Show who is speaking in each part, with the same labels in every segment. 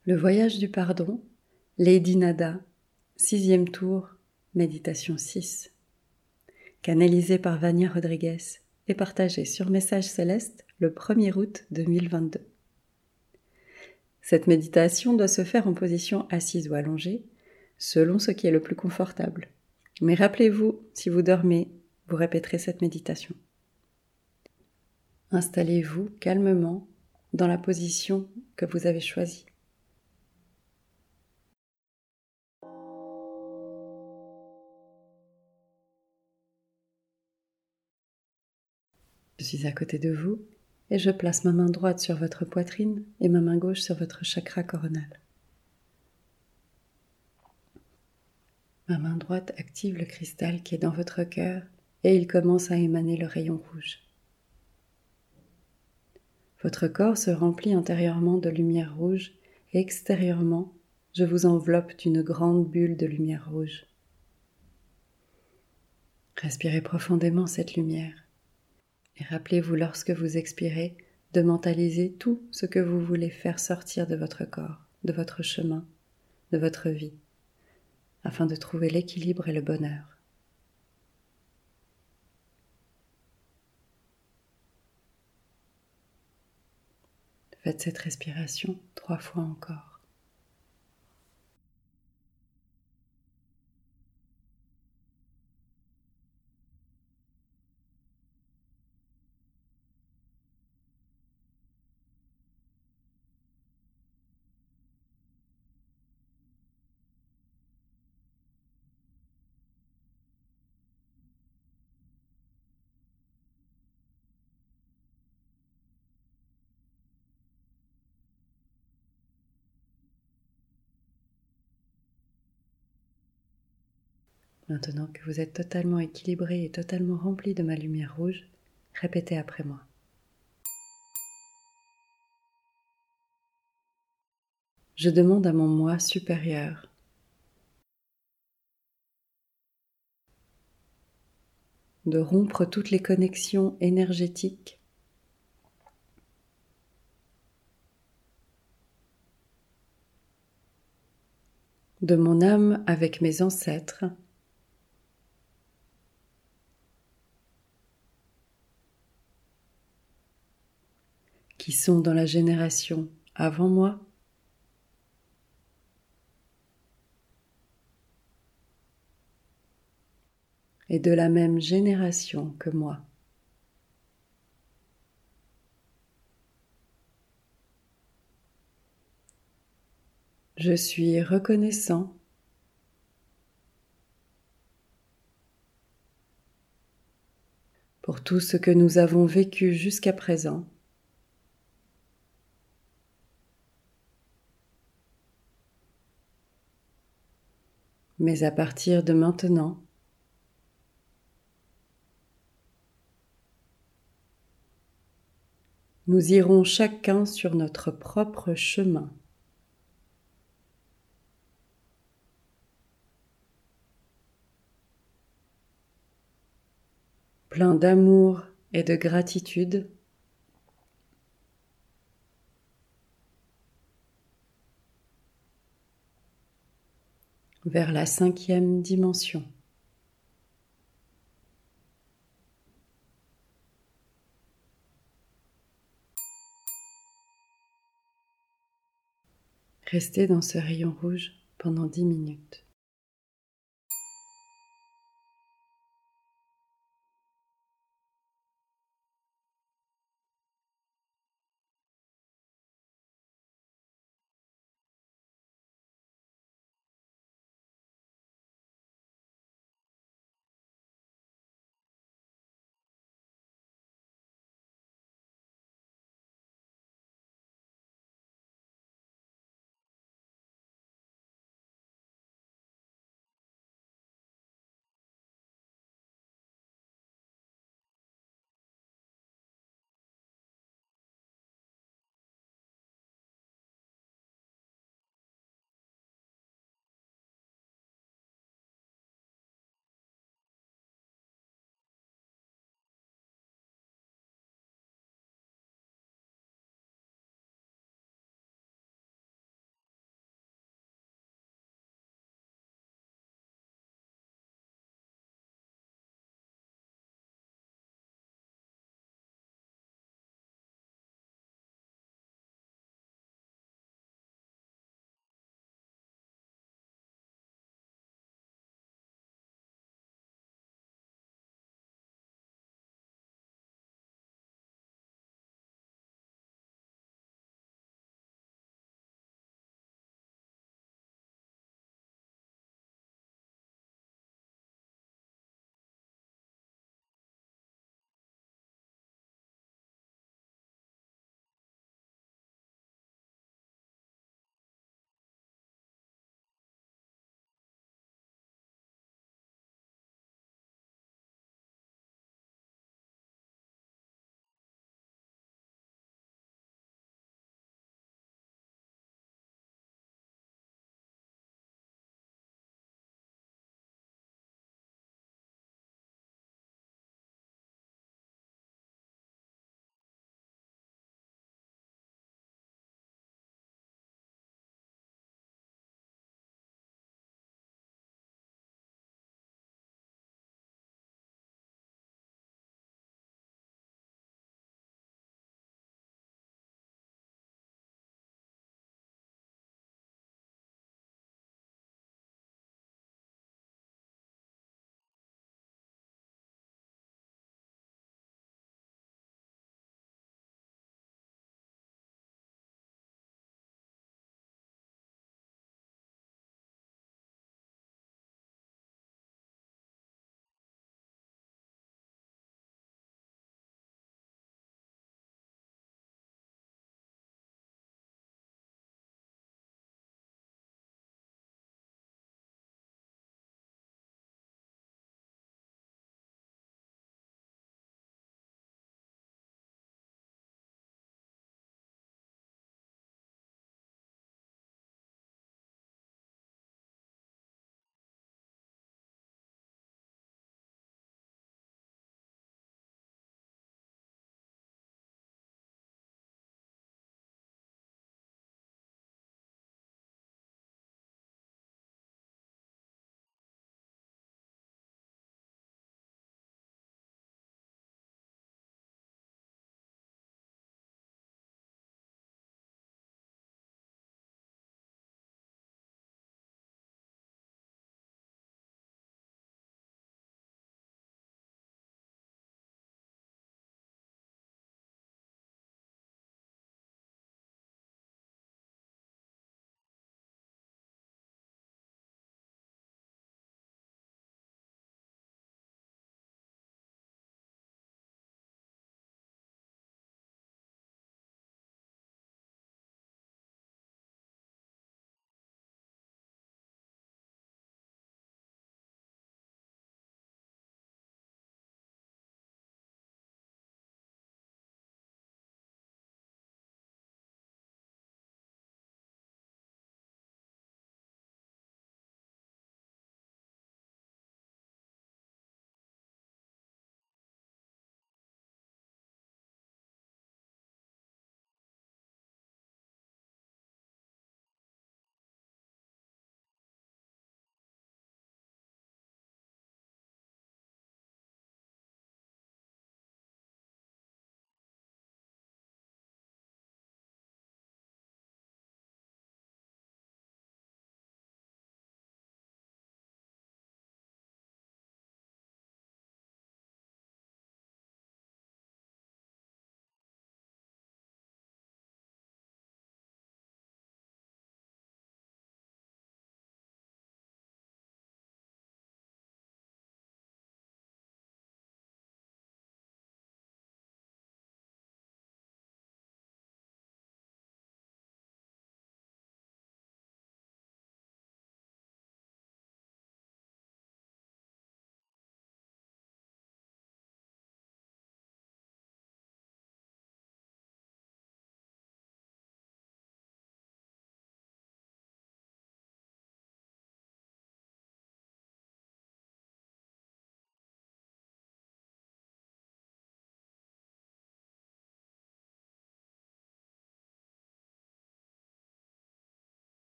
Speaker 1: Le voyage du pardon, Lady Nada, 6e tour, méditation 6. Canalisé par Vania Rodriguez et partagé sur Message Céleste le 1er août 2022. Cette méditation doit se faire en position assise ou allongée, selon ce qui est le plus confortable. Mais rappelez-vous, si vous dormez, vous répéterez cette méditation. Installez-vous calmement dans la position que vous avez choisie. Je suis à côté de vous et je place ma main droite sur votre poitrine et ma main gauche sur votre chakra coronal. Ma main droite active le cristal qui est dans votre cœur et il commence à émaner le rayon rouge. Votre corps se remplit intérieurement de lumière rouge et extérieurement, je vous enveloppe d'une grande bulle de lumière rouge. Respirez profondément cette lumière et rappelez-vous lorsque vous expirez de mentaliser tout ce que vous voulez faire sortir de votre corps, de votre chemin, de votre vie, afin de trouver l'équilibre et le bonheur. Faites cette respiration 3 fois encore. Maintenant que vous êtes totalement équilibré et totalement rempli de ma lumière rouge, répétez après moi. Je demande à mon moi supérieur de rompre toutes les connexions énergétiques de mon âme avec mes ancêtres qui sont dans la génération avant moi et de la même génération que moi. Je suis reconnaissant pour tout ce que nous avons vécu jusqu'à présent. Mais à partir de maintenant, nous irons chacun sur notre propre chemin. Plein d'amour et de gratitude, vers la 5e dimension. Restez dans ce rayon rouge pendant 10 minutes.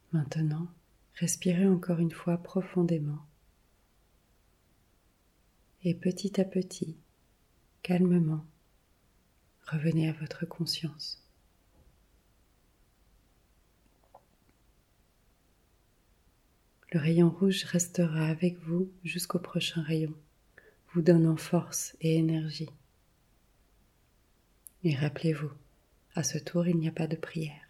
Speaker 1: Maintenant, respirez encore une fois profondément et petit à petit, calmement, revenez à votre conscience. Le rayon rouge restera avec vous jusqu'au prochain rayon, vous donnant force et énergie. Et rappelez-vous, à ce tour, il n'y a pas de prière.